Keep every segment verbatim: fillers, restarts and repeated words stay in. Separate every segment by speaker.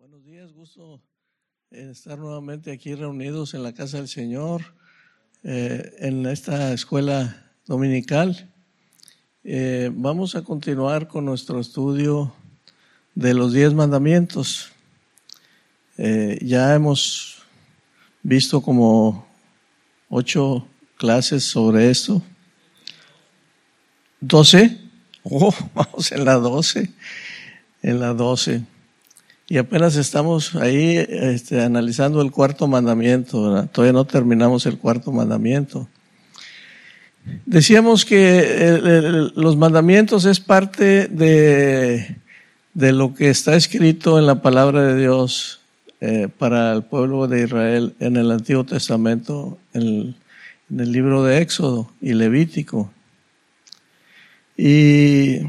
Speaker 1: Buenos días, gusto estar nuevamente aquí reunidos en la casa del Señor, eh, en esta escuela dominical. Eh, vamos a continuar con nuestro estudio de los diez mandamientos. Eh, ya hemos visto como ocho clases sobre esto. ¿Doce? Oh, vamos en la doce. En la doce. Y apenas estamos ahí este, analizando el cuarto mandamiento, ¿verdad? Todavía no terminamos el cuarto mandamiento. Decíamos que el, el, los mandamientos es parte de, de lo que está escrito en la palabra de Dios eh, para el pueblo de Israel en el Antiguo Testamento, en el, en el libro de Éxodo y Levítico. Y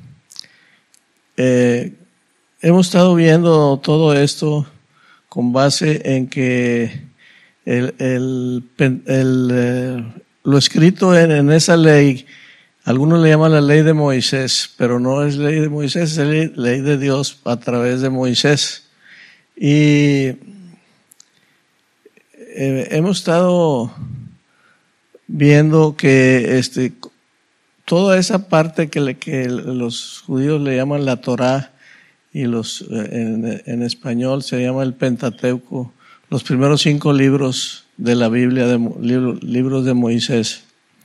Speaker 1: eh, hemos estado viendo todo esto con base en que el, el, el, eh, lo escrito en, en esa ley, algunos le llaman la ley de Moisés, pero no es ley de Moisés, es ley, ley de Dios a través de Moisés. Y eh, hemos estado viendo que este, toda esa parte que, le, que los judíos le llaman la Torá, y los en, en español se llama el Pentateuco, los primeros cinco libros de la Biblia, de, libro, libros de Moisés.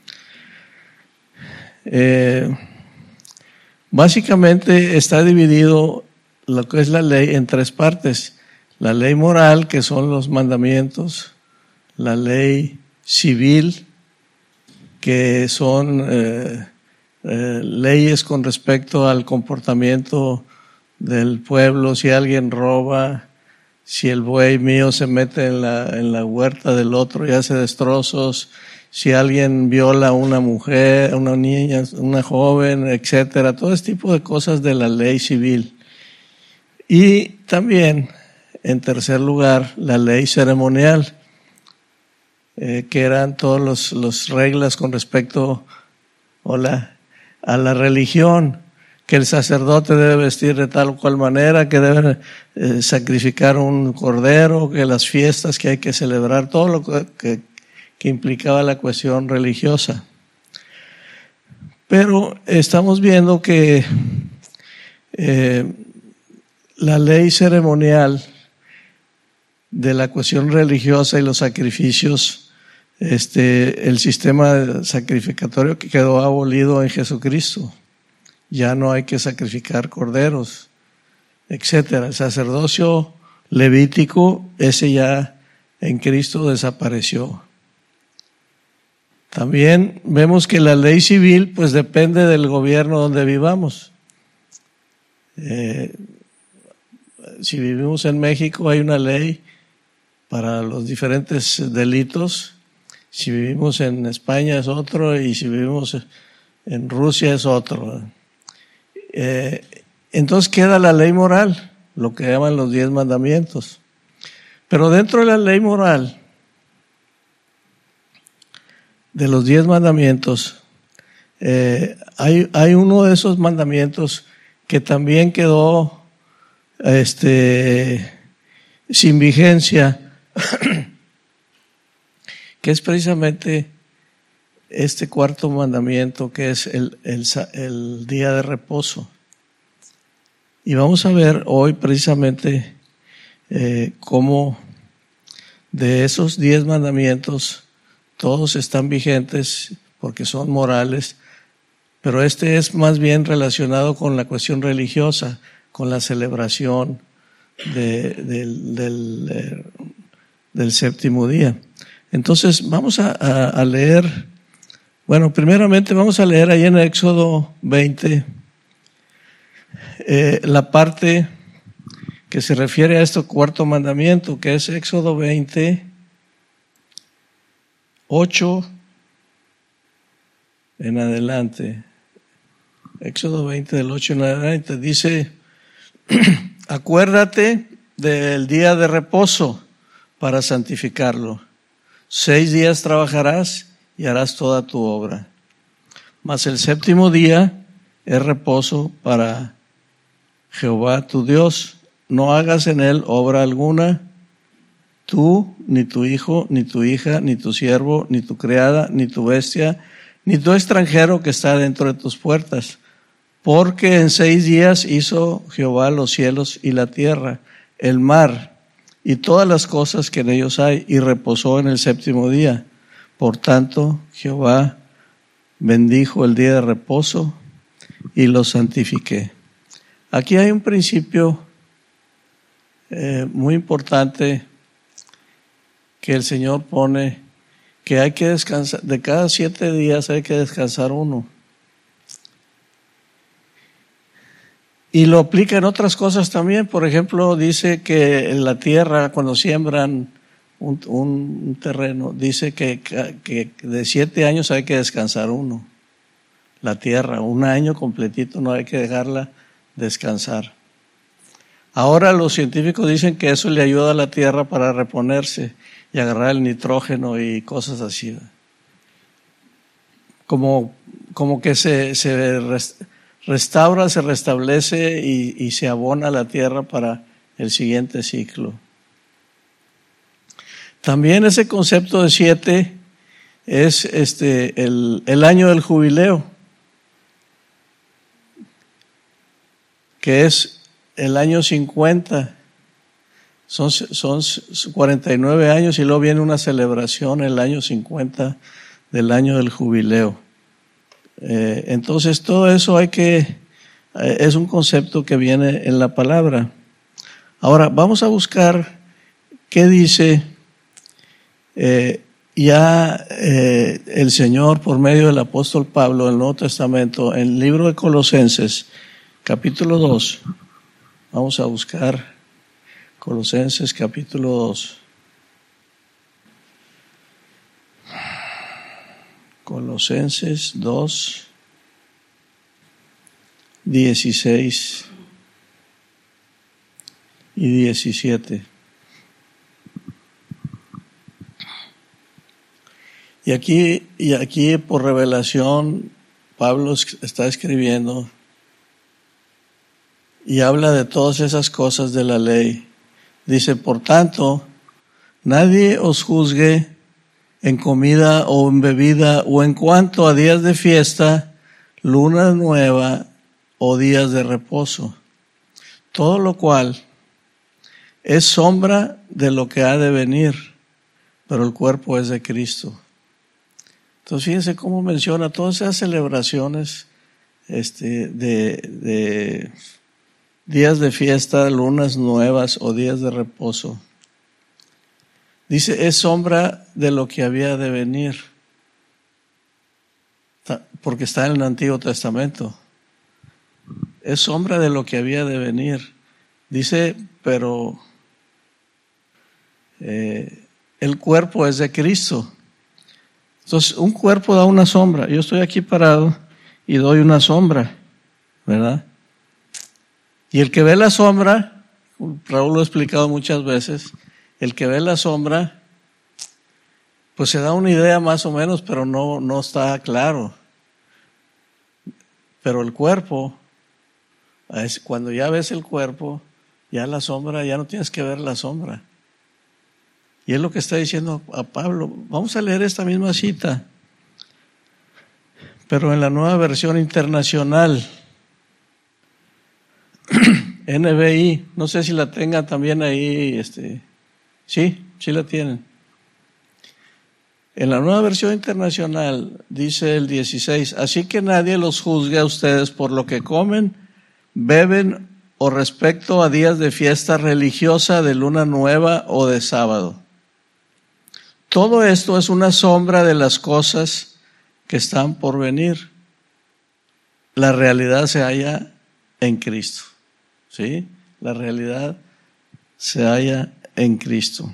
Speaker 1: Eh, básicamente está dividido lo que es la ley en tres partes: la ley moral, que son los mandamientos; la ley civil, que son eh, eh, leyes con respecto al comportamiento del pueblo, si alguien roba, si el buey mío se mete en la, en la huerta del otro y hace destrozos, si alguien viola a una mujer, a una niña, una joven, etcétera, todo este tipo de cosas de la ley civil. Y también, en tercer lugar, la ley ceremonial, eh, que eran todas los, los reglas con respecto hola, a la religión, que el sacerdote debe vestir de tal o cual manera, que debe eh, sacrificar un cordero, que las fiestas que hay que celebrar, todo lo que, que, que implicaba la cuestión religiosa. Pero estamos viendo que eh, la ley ceremonial de la cuestión religiosa y los sacrificios, este, el sistema sacrificatorio que quedó abolido en Jesucristo. Ya no hay que sacrificar corderos, etcétera. El sacerdocio levítico, ese ya en Cristo desapareció. También vemos que la ley civil pues depende del gobierno donde vivamos. Eh, si vivimos en México hay una ley para los diferentes delitos. Si vivimos en España es otro, y si vivimos en Rusia es otro. Eh, entonces queda la ley moral, lo que llaman los diez mandamientos. Pero dentro de la ley moral, de los diez mandamientos, eh, hay, hay uno de esos mandamientos que también quedó este, sin vigencia, que es precisamente este cuarto mandamiento, que es el, el, el día de reposo. Y vamos a ver hoy precisamente eh, cómo de esos diez mandamientos todos están vigentes porque son morales, pero este es más bien relacionado con la cuestión religiosa, con la celebración de, del, del, eh, del séptimo día. Entonces vamos a, a, a leer. Bueno, primeramente vamos a leer ahí en Éxodo veinte eh, la parte que se refiere a este cuarto mandamiento, que es Éxodo veinte, ocho en adelante. Éxodo veinte del ocho en adelante dice: acuérdate del día de reposo para santificarlo. Seis días trabajarás y harás toda tu obra. Mas el séptimo día es reposo para Jehová tu Dios. no hagas en él obra alguna, tú, ni tu hijo, ni tu hija, ni tu siervo, ni tu criada, ni tu bestia, ni tu extranjero que está dentro de tus puertas. Porque en seis días hizo Jehová los cielos y la tierra, el mar y todas las cosas que en ellos hay, y reposó en el séptimo día. Por tanto, Jehová bendijo el día de reposo y lo santifiqué. Aquí hay un principio eh, muy importante que el Señor pone, que hay que descansar, de cada siete días hay que descansar uno. Y lo aplica en otras cosas también. Por ejemplo, dice que en la tierra, cuando siembran un, un terreno, dice que, que de siete años hay que descansar uno. La tierra, un año completito no hay que dejarla descansar. Ahora los científicos dicen que eso le ayuda a la tierra para reponerse y agarrar el nitrógeno y cosas así. Como, como que se, se restaura, se restablece y, y se abona la tierra para el siguiente ciclo. También ese concepto de siete es este, el, el año del jubileo, que es el año cincuenta. Son, son cuarenta y nueve años y luego viene una celebración el año cincuenta del año del jubileo. Eh, entonces todo eso hay que, eh, es un concepto que viene en la palabra. Ahora vamos a buscar qué dice eh, ya eh, el Señor por medio del apóstol Pablo en el Nuevo Testamento, en el libro de Colosenses, capítulo dos. Vamos a buscar Colosenses capítulo dos. Colosenses dos, dieciséis y diecisiete. Y aquí, y aquí por revelación, Pablo está escribiendo y habla de todas esas cosas de la ley. Dice, por tanto, nadie os juzgue en comida o en bebida o en cuanto a días de fiesta, luna nueva o días de reposo. Todo lo cual es sombra de lo que ha de venir, pero el cuerpo es de Cristo. Entonces fíjense cómo menciona todas esas celebraciones este, de, de días de fiesta, lunas nuevas o días de reposo. Dice, es sombra de lo que había de venir, porque está en el Antiguo Testamento. Es sombra de lo que había de venir. Dice, pero eh, el cuerpo es de Cristo. Entonces, un cuerpo da una sombra. Yo estoy aquí parado y doy una sombra, ¿verdad? Y el que ve la sombra, Raúl lo ha explicado muchas veces, el que ve la sombra, pues se da una idea más o menos, pero no, no está claro. Pero el cuerpo, cuando ya ves el cuerpo, ya la sombra, ya no tienes que ver la sombra. Y es lo que está diciendo a Pablo. Vamos a leer esta misma cita, pero en la nueva versión internacional. N B I, no sé si la tengan también ahí, este, sí, sí la tienen. En la nueva versión internacional dice el dieciséis, así que nadie los juzgue a ustedes por lo que comen, beben o respecto a días de fiesta religiosa, de luna nueva o de sábado. Todo esto es una sombra de las cosas que están por venir. La realidad se halla en Cristo. ¿Sí? La realidad se halla en Cristo.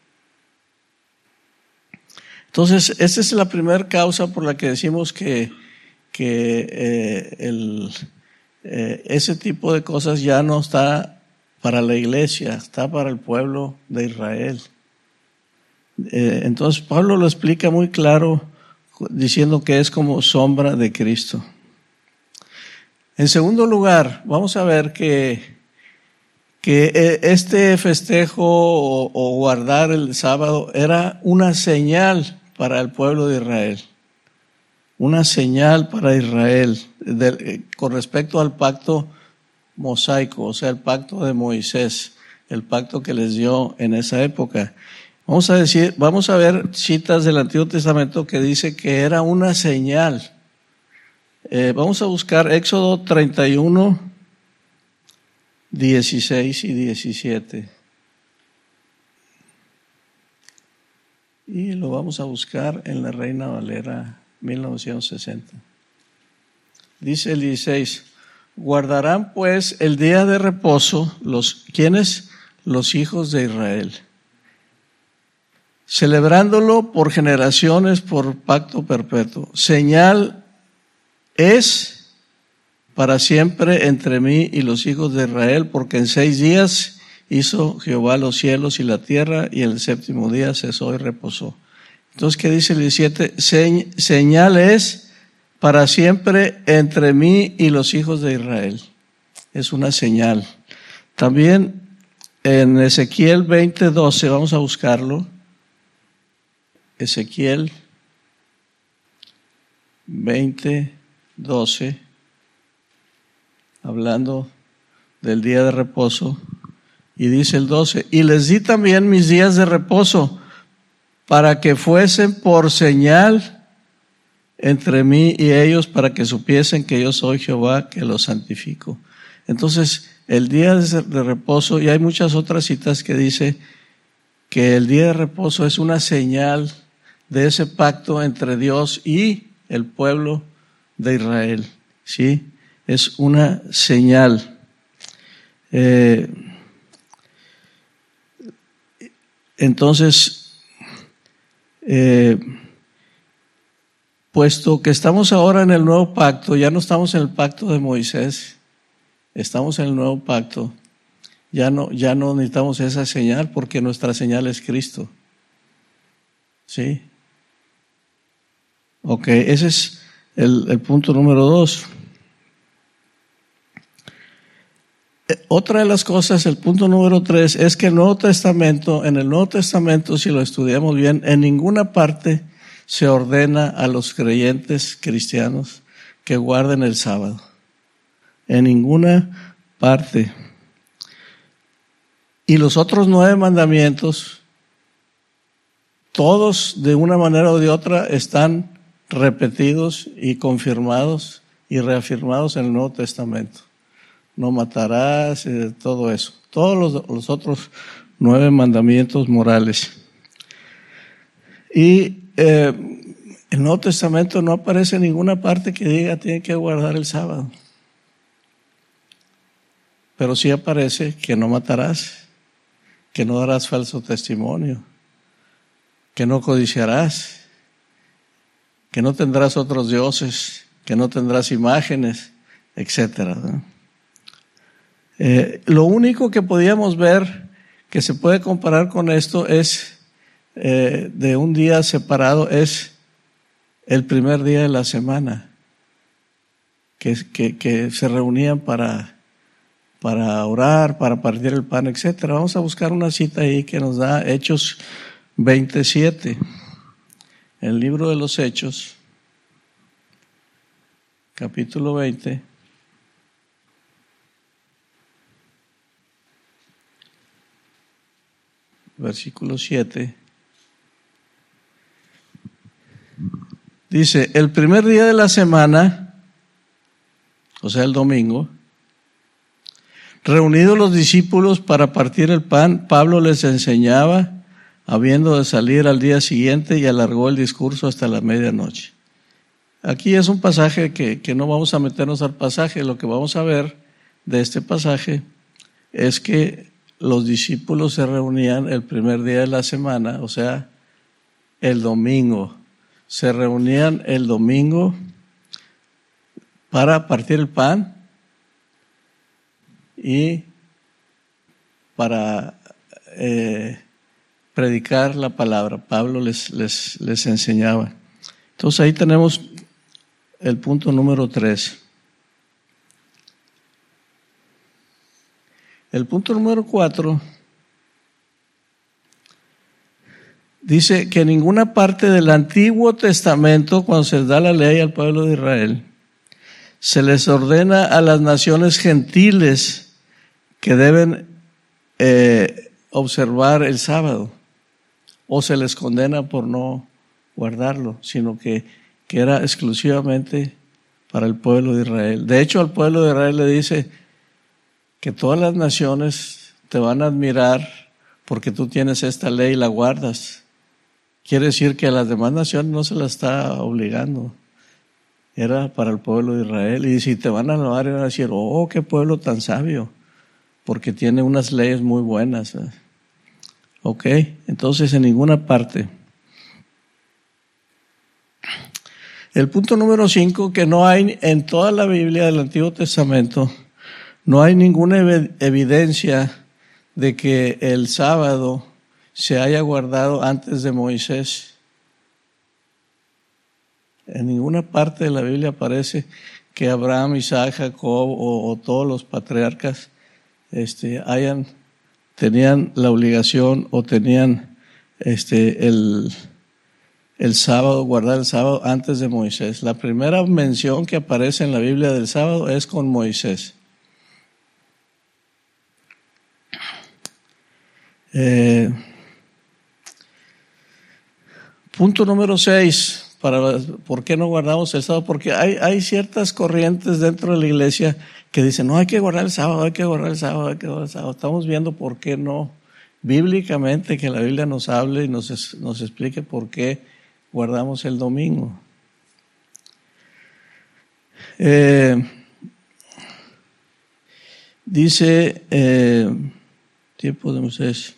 Speaker 1: Entonces, esta es la primera causa por la que decimos que, que eh, el, eh, ese tipo de cosas ya no está para la iglesia, está para el pueblo de Israel. Eh, entonces, Pablo lo explica muy claro diciendo que es como sombra de Cristo. En segundo lugar, vamos a ver que que este festejo o, o guardar el sábado era una señal para el pueblo de Israel. Una señal para Israel de, con respecto al pacto mosaico, o sea, el pacto de Moisés, el pacto que les dio en esa época. Vamos a decir, vamos a ver citas del Antiguo Testamento que dice que era una señal. Eh, vamos a buscar Éxodo treinta y uno, dieciséis y diecisiete. Y lo vamos a buscar en la Reina Valera mil novecientos sesenta. Dice el dieciséis, guardarán pues el día de reposo, los, ¿quiénes? Los hijos de Israel, celebrándolo por generaciones, por pacto perpetuo. Señal es para siempre entre mí y los hijos de Israel, porque en seis días hizo Jehová los cielos y la tierra, y el séptimo día cesó y reposó. Entonces, ¿qué dice el diecisiete? Se, señal es para siempre entre mí y los hijos de Israel. Es una señal. También en Ezequiel veinte, doce, vamos a buscarlo. Ezequiel veinte, doce, hablando del día de reposo, y dice el doce, y les di también mis días de reposo para que fuesen por señal entre mí y ellos, para que supiesen que yo soy Jehová que los santifico. Entonces, el día de reposo, y hay muchas otras citas que dice que el día de reposo es una señal de ese pacto entre Dios y el pueblo de Israel, ¿sí? Es una señal. Eh, entonces, eh, puesto que estamos ahora en el nuevo pacto, ya no estamos en el pacto de Moisés, estamos en el nuevo pacto, ya no, ya no necesitamos esa señal porque nuestra señal es Cristo, ¿sí? Ok, ese es el, el punto número dos. Otra de las cosas, el punto número tres, es que el Nuevo Testamento, en el Nuevo Testamento, si lo estudiamos bien, en ninguna parte se ordena a los creyentes cristianos que guarden el sábado. En ninguna parte. Y los otros nueve mandamientos, todos de una manera o de otra están repetidos y confirmados y reafirmados en el Nuevo Testamento. No matarás, eh, todo eso. Todos los, los otros nueve mandamientos morales. Y eh, el Nuevo Testamento no aparece en ninguna parte que diga tienen que guardar el sábado. Pero sí aparece que no matarás, que no darás falso testimonio, que no codiciarás, que no tendrás otros dioses, que no tendrás imágenes, etcétera, ¿no? Eh, lo único que podíamos ver que se puede comparar con esto es eh, de un día separado, es el primer día de la semana, que, que, que se reunían para, para orar, para partir el pan, etcétera. Vamos a buscar una cita ahí que nos da Hechos veintisiete. El libro de los Hechos, capítulo veinte. Versículo siete. Dice, el primer día de la semana, o sea, el domingo, reunidos los discípulos para partir el pan, Pablo les enseñaba, habiendo de salir al día siguiente, y alargó el discurso hasta la medianoche. Aquí es un pasaje que, que no vamos a meternos al pasaje. Lo que vamos a ver de este pasaje es que los discípulos se reunían el primer día de la semana, o sea, el domingo. Se reunían el domingo para partir el pan y para eh, predicar la palabra. Pablo les, les, les enseñaba. Entonces ahí tenemos el punto número tres. El punto número cuatro dice que en ninguna parte del Antiguo Testamento, cuando se da la ley al pueblo de Israel, se les ordena a las naciones gentiles que deben eh, observar el sábado, o se les condena por no guardarlo, sino que, que era exclusivamente para el pueblo de Israel. De hecho, al pueblo de Israel le dice que todas las naciones te van a admirar porque tú tienes esta ley y la guardas. Quiere decir que a las demás naciones no se la está obligando. Era para el pueblo de Israel. Y si te van a alabar, van a decir, oh, qué pueblo tan sabio, porque tiene unas leyes muy buenas. Ok, entonces en ninguna parte. El punto número cinco, que no hay en toda la Biblia del Antiguo Testamento, no hay ninguna evidencia de que el sábado se haya guardado antes de Moisés. En ninguna parte de la Biblia aparece que Abraham, Isaac, Jacob o, o todos los patriarcas este, hayan, tenían la obligación o tenían este, el, el sábado, guardar el sábado antes de Moisés. La primera mención que aparece en la Biblia del sábado es con Moisés. Eh, punto número seis. Para, ¿por qué no guardamos el sábado? Porque hay, hay ciertas corrientes dentro de la iglesia que dicen, no, hay que guardar el sábado, hay que guardar el sábado, hay que guardar el sábado. Estamos viendo por qué no, bíblicamente, que la Biblia nos hable y nos, nos explique por qué guardamos el domingo. Eh, dice, eh, tiempo de Moisés.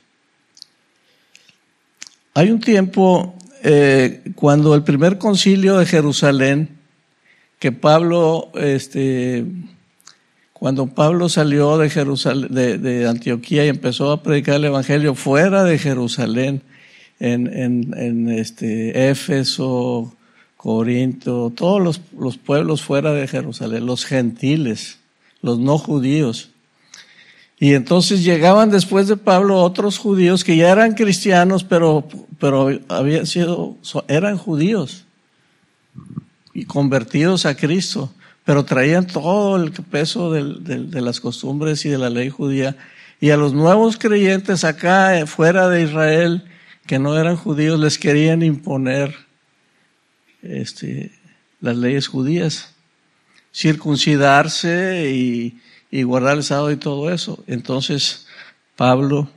Speaker 1: Hay un tiempo... Eh, cuando el primer concilio de Jerusalén, que Pablo, este, cuando Pablo salió de Jerusalén, de, de Antioquía y empezó a predicar el evangelio fuera de Jerusalén, en, en, en este, Éfeso, Corinto, todos los, los pueblos fuera de Jerusalén, los gentiles, los no judíos. Y entonces llegaban después de Pablo otros judíos que ya eran cristianos, pero, pero habían sido, eran judíos y convertidos a Cristo, pero traían todo el peso del, del, de las costumbres y de la ley judía. Y a los nuevos creyentes acá, fuera de Israel, que no eran judíos, les querían imponer este, las leyes judías, circuncidarse y y guardar el sábado y todo eso. Entonces, Pablo,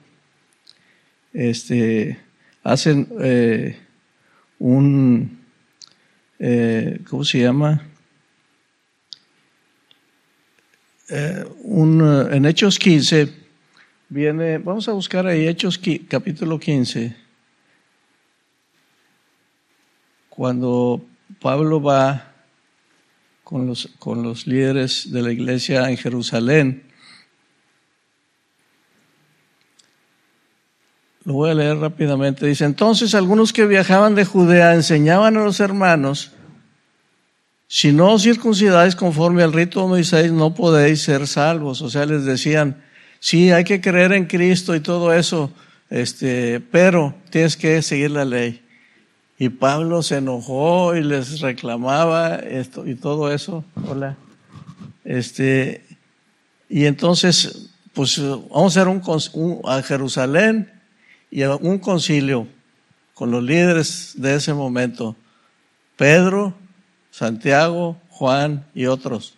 Speaker 1: este, hacen eh, un, eh, ¿cómo se llama? Eh, un, uh, en Hechos quince, viene, vamos a buscar ahí Hechos capítulo quince, cuando Pablo va con los, con los líderes de la iglesia en Jerusalén. Lo voy a leer rápidamente. Dice, entonces algunos que viajaban de Judea enseñaban a los hermanos, si no os circuncidáis conforme al rito de Moisés, no podéis ser salvos. O sea, les decían, sí, hay que creer en Cristo y todo eso, este, pero tienes que seguir la ley. Y Pablo se enojó y les reclamaba esto y todo eso. Hola. Este, y entonces, pues vamos a hacer un, un a Jerusalén y a un concilio con los líderes de ese momento. Pedro, Santiago, Juan y otros.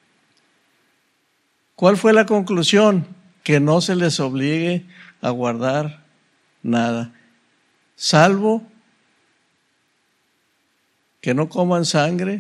Speaker 1: ¿Cuál fue la conclusión? Que no se les obligue a guardar nada, salvo que no coman sangre,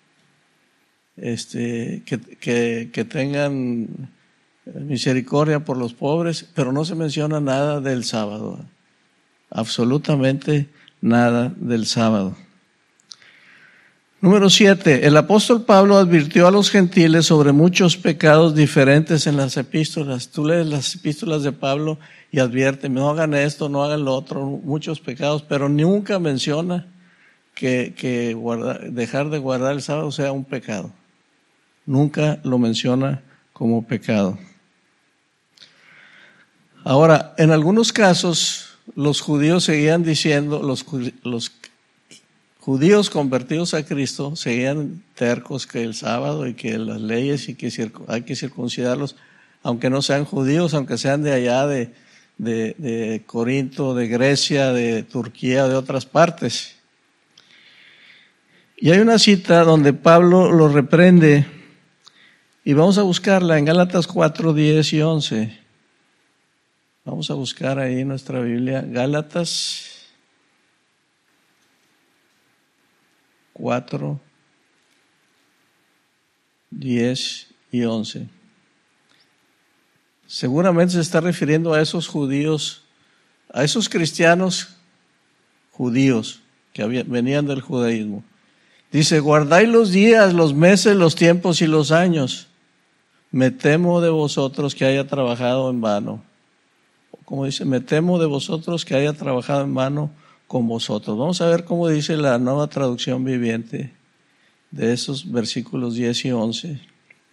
Speaker 1: este, que, que, que tengan misericordia por los pobres, pero no se menciona nada del sábado, absolutamente nada del sábado. Número siete, el apóstol Pablo advirtió a los gentiles sobre muchos pecados diferentes en las epístolas. Tú lees las epístolas de Pablo y advierte, no hagan esto, no hagan lo otro, muchos pecados, pero nunca menciona que, que guardar, dejar de guardar el sábado sea un pecado. Nunca lo menciona como pecado. Ahora, en algunos casos, los judíos seguían diciendo, los, los judíos convertidos a Cristo seguían tercos que el sábado y que las leyes y que hay que circuncidarlos, aunque no sean judíos, aunque sean de allá, de, de, de Corinto, de Grecia, de Turquía, de otras partes. Y hay una cita donde Pablo lo reprende, y vamos a buscarla en Gálatas cuatro, diez y once. Vamos a buscar ahí en nuestra Biblia, Gálatas cuatro, diez y once. Seguramente se está refiriendo a esos judíos, a esos cristianos judíos que había, venían del judaísmo. Dice, guardáis los días, los meses, los tiempos y los años. Me temo de vosotros que haya trabajado en vano. Como dice, me temo de vosotros que haya trabajado en vano con vosotros. Vamos a ver cómo dice la Nueva Traducción Viviente de esos versículos diez y once.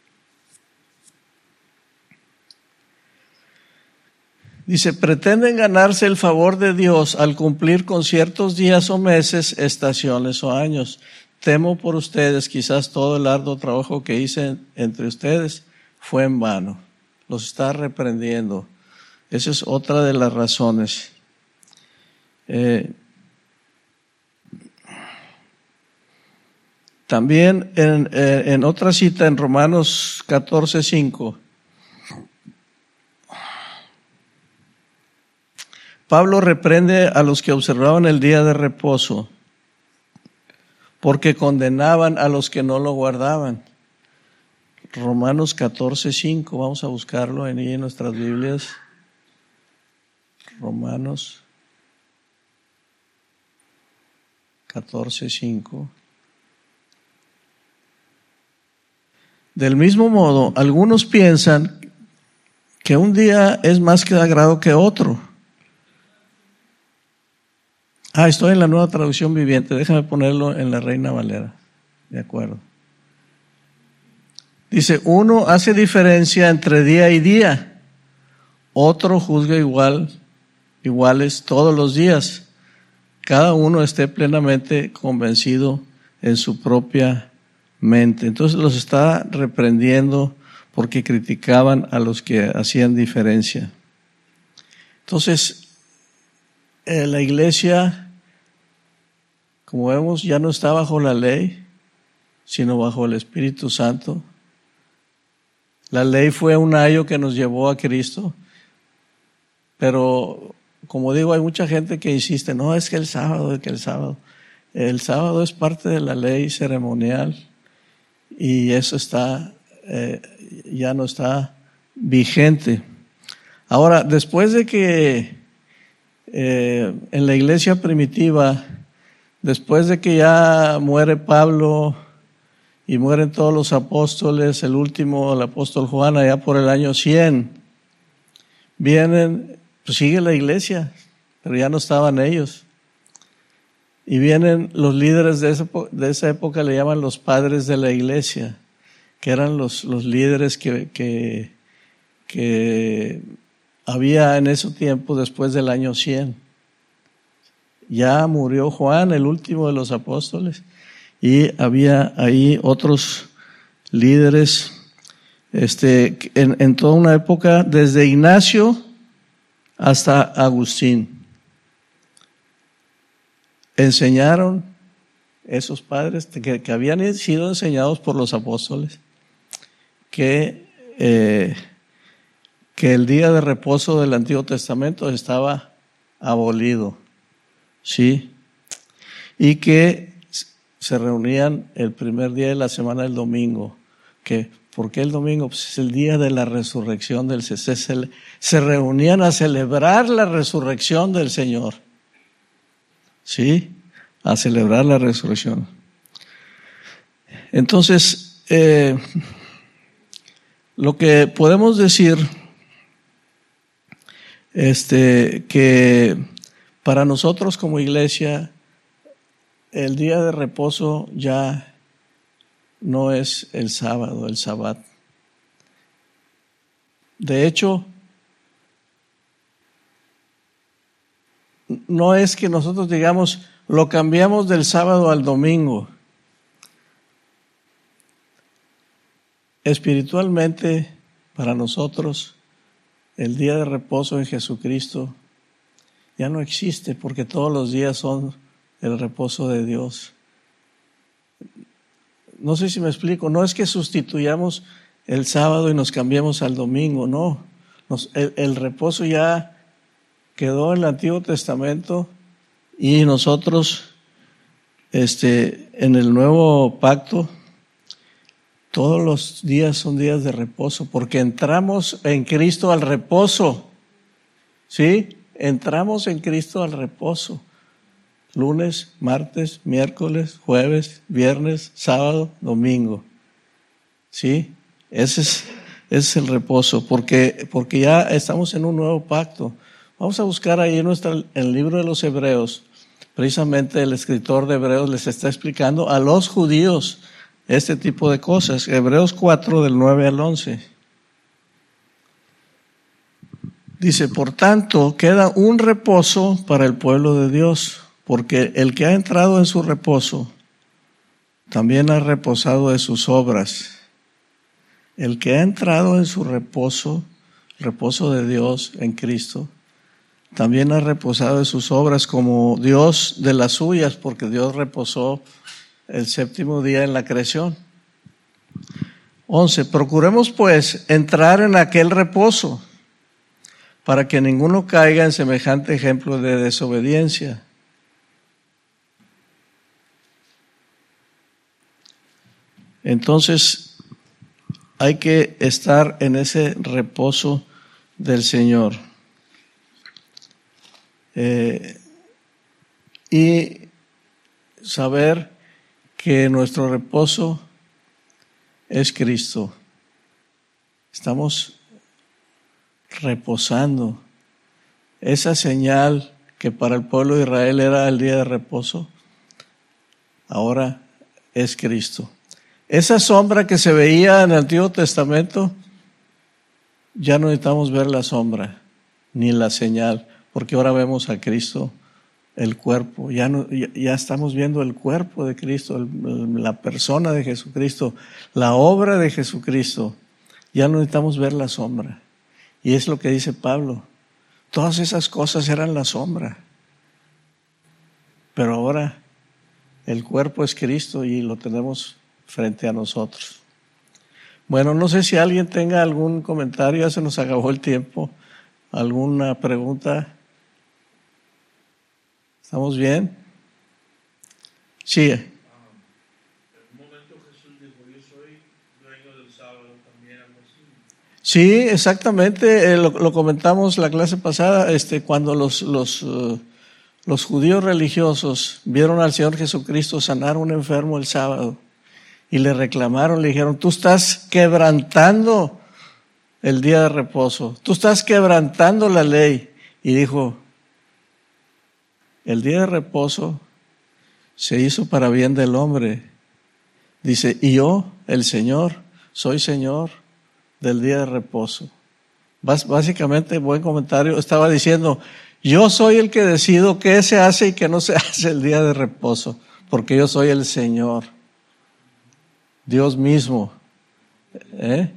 Speaker 1: Dice, pretenden ganarse el favor de Dios al cumplir con ciertos días o meses, estaciones o años. Temo por ustedes, quizás todo el arduo trabajo que hice entre ustedes fue en vano. Los está reprendiendo. Esa es otra de las razones. Eh, también en, en otra cita en Romanos catorce, cinco, Pablo reprende a los que observaban el día de reposo porque condenaban a los que no lo guardaban. Romanos catorce, cinco, vamos a buscarlo en, en nuestras Biblias. Romanos catorce, cinco. Del mismo modo, algunos piensan que un día es más sagrado que otro. Ah, estoy en la Nueva Traducción Viviente, déjame ponerlo en la Reina Valera. De acuerdo. Dice, uno hace diferencia entre día y día, otro juzga igual, iguales todos los días. Cada uno esté plenamente convencido en su propia mente. Entonces los está reprendiendo porque criticaban a los que hacían diferencia. Entonces, eh, la iglesia, como vemos, ya no está bajo la ley, sino bajo el Espíritu Santo. La ley fue un ayo que nos llevó a Cristo, pero como digo, hay mucha gente que insiste, no, es que el sábado, es que el sábado. El sábado es parte de la ley ceremonial y eso está, eh, ya no está vigente. Ahora, después de que eh, en la iglesia primitiva, después de que ya muere Pablo y mueren todos los apóstoles, el último, el apóstol Juan, allá por el año cien, vienen, pues sigue la iglesia, pero ya no estaban ellos. Y vienen los líderes de esa, de esa época, le llaman los padres de la iglesia, que eran los, los líderes que, que, que había en ese tiempo después del año cien. Ya murió Juan, el último de los apóstoles, y había ahí otros líderes este, en, en toda una época, desde Ignacio hasta Agustín. Enseñaron esos padres que, que habían sido enseñados por los apóstoles que, eh, que el día de reposo del Antiguo Testamento estaba abolido, ¿sí? Y que se reunían el primer día de la semana, el domingo. que ¿Por qué el domingo? Pues es el día de la resurrección del Señor. Se, se reunían a celebrar la resurrección del Señor. ¿Sí? A celebrar la resurrección. Entonces, eh, lo que podemos decir, este, que para nosotros como iglesia, el día de reposo ya no es el sábado, el sabbat. De hecho, no es que nosotros digamos, lo cambiamos del sábado al domingo. Espiritualmente, para nosotros, el día de reposo en Jesucristo ya no existe, porque todos los días son el reposo de Dios. No sé si me explico, no es que sustituyamos el sábado y nos cambiemos al domingo, no. Nos, el, el reposo ya quedó en el Antiguo Testamento y nosotros este, en el Nuevo Pacto todos los días son días de reposo, porque entramos en Cristo al reposo, ¿sí? Entramos en Cristo al reposo. Lunes, martes, miércoles, jueves, viernes, sábado, domingo. ¿Sí? Ese es, ese es el reposo, porque, porque ya estamos en un nuevo pacto. Vamos a buscar ahí en, nuestra, en el libro de los Hebreos. Precisamente el escritor de Hebreos les está explicando a los judíos este tipo de cosas. Hebreos cuatro, del nueve al once. Dice, por tanto, queda un reposo para el pueblo de Dios, porque el que ha entrado en su reposo también ha reposado de sus obras. El que ha entrado en su reposo, reposo de Dios en Cristo, también ha reposado de sus obras como Dios de las suyas, porque Dios reposó el séptimo día en la creación. Once, procuremos pues entrar en aquel reposo, para que ninguno caiga en semejante ejemplo de desobediencia. Entonces, hay que estar en ese reposo del Señor. Eh, y saber que nuestro reposo es Cristo. Estamos reposando. Esa señal que para el pueblo de Israel era el día de reposo, ahora es Cristo. Esa sombra que se veía en el Antiguo Testamento, ya no necesitamos ver la sombra ni la señal, porque ahora vemos a Cristo, el cuerpo. Ya, no, ya, ya estamos viendo el cuerpo de Cristo, el, la persona de Jesucristo, la obra de Jesucristo. Ya no necesitamos ver la sombra. Y es lo que dice Pablo. Todas esas cosas eran la sombra. Pero ahora el cuerpo es Cristo y lo tenemos frente a nosotros. Bueno, no sé si alguien tenga algún comentario, ya se nos acabó el tiempo. ¿Alguna pregunta? ¿Estamos bien? Sí. Sí, exactamente, eh, lo, lo comentamos la clase pasada, este, cuando los, los, uh, los judíos religiosos vieron al Señor Jesucristo sanar a un enfermo el sábado y le reclamaron, le dijeron, tú estás quebrantando el día de reposo, tú estás quebrantando la ley. Y dijo, el día de reposo se hizo para bien del hombre. Dice, y yo, el Señor, soy Señor del día de reposo. Básicamente, buen comentario, estaba diciendo, yo soy el que decido qué se hace y qué no se hace el día de reposo, porque yo soy el Señor, Dios mismo. ¿Eh?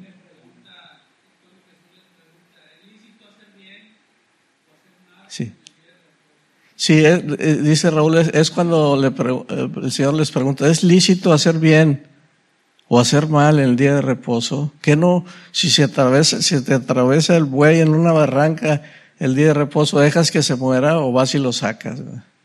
Speaker 1: Sí. Sí, es, dice Raúl, es, es cuando le, el Señor les pregunta, ¿es lícito hacer bien o hacer mal en el día de reposo? ¿Qué no? Si se atraviesa, si te atraviesa el buey en una barranca el día de reposo, ¿dejas que se muera o vas y lo sacas?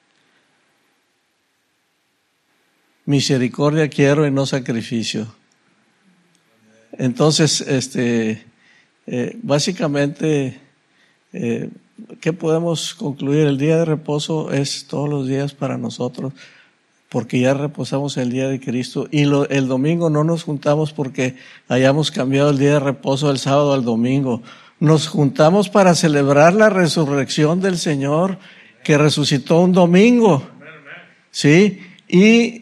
Speaker 1: Misericordia quiero y no sacrificio. Entonces, este, eh, básicamente, eh, ¿qué podemos concluir? El día de reposo es todos los días para nosotros, porque ya reposamos el día de Cristo, y lo, el domingo no nos juntamos porque hayamos cambiado el día de reposo del sábado al domingo. Nos juntamos para celebrar la resurrección del Señor, que resucitó un domingo, ¿sí? Y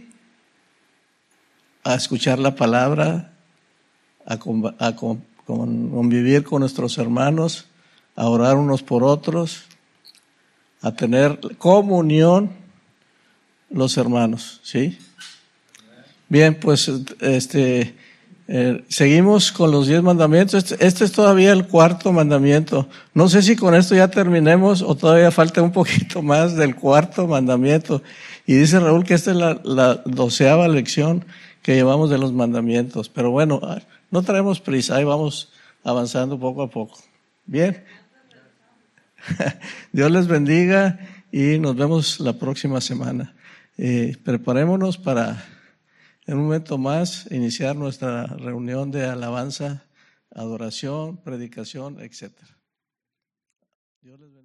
Speaker 1: a escuchar la palabra, a, a convivir con nuestros hermanos, a orar unos por otros, a tener comunión los hermanos, ¿sí? Bien, pues este eh, seguimos con los diez mandamientos. Este, este es todavía el cuarto mandamiento. No sé si con esto ya terminemos o todavía falta un poquito más del cuarto mandamiento. Y dice Raúl que esta es la, la doceava lección que llevamos de los mandamientos. Pero bueno, no traemos prisa, ahí vamos avanzando poco a poco. Bien. Dios les bendiga y nos vemos la próxima semana. Eh, preparémonos para en un momento más iniciar nuestra reunión de alabanza, adoración, predicación, etcétera. Dios les bendiga.